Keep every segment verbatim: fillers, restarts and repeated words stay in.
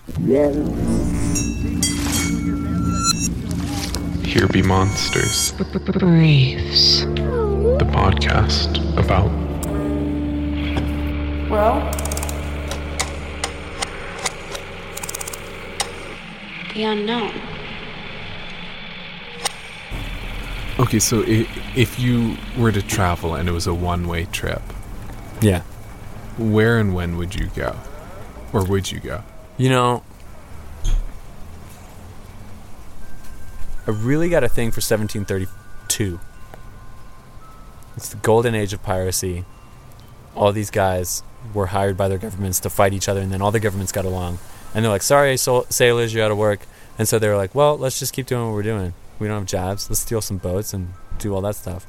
Here Be Monsters, Briefs. the podcast about Well, The unknown. Okay, so i- if you were to travel and it was a one-way trip, Yeah. where and when would you go? Or would you go? You know, I really got a thing for seventeen thirty-two. It's the golden age of piracy. All these guys were hired by their governments to fight each other, and then all the governments got along. And they're like, sorry, so- sailors, you're out of work. And so they were like, well, let's just keep doing what we're doing. We don't have jobs. Let's steal some boats and do all that stuff.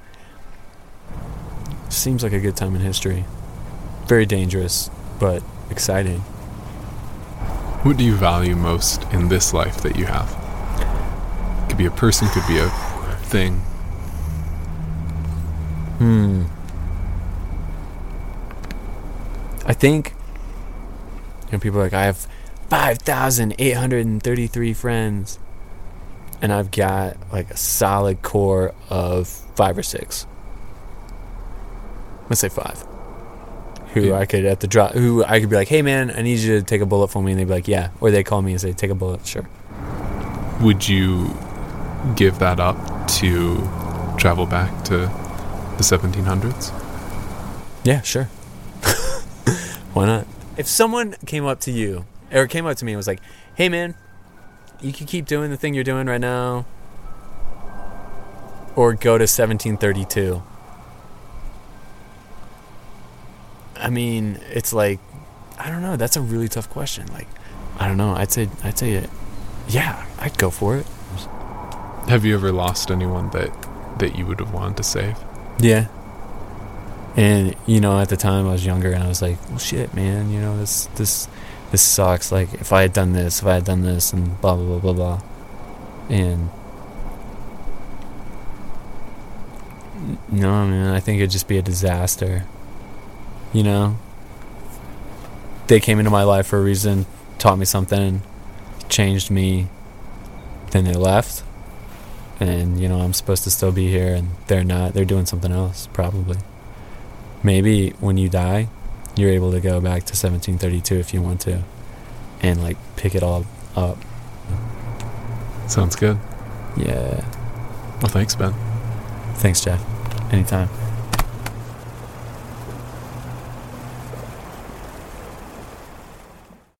Seems like a good time in history. Very dangerous, but exciting. What do you value most in this life that you have? Could be a person, could be a thing. Hmm. I think, you know, people are like, I have five thousand eight hundred thirty-three friends. And I've got like a solid core of five or six. Let's say five. Who Yeah. I could at the drop, who I could be like, hey man, I need you to take a bullet for me. And they'd be like, yeah. Or they call me and say, take a bullet, sure. Would you give that up to travel back to the seventeen hundreds? Yeah, sure. Why not? If someone came up to you, or came up to me and was like, hey man, you can keep doing the thing you're doing right now, or go to seventeen thirty-two. I mean, it's like, I don't know, that's a really tough question. Like, I don't know, I'd say, I'd say, yeah, I'd go for it. Have you ever lost anyone that, that you would have wanted to save? Yeah. And, you know, at the time I was younger and I was like, well, shit, man, you know, this, this, this sucks. Like, if I had done this, if I had done this, and blah, blah, blah, blah, blah. And, no, man, I think it'd just be a disaster. You know? They came into my life for a reason, taught me something, changed me, then they left. And, you know, I'm supposed to still be here, and they're not. They're doing something else, probably. Maybe when you die, you're able to go back to seventeen thirty-two if you want to, and like pick it all up. Sounds good. Yeah. Well, thanks, Ben. Thanks, Jeff. Anytime.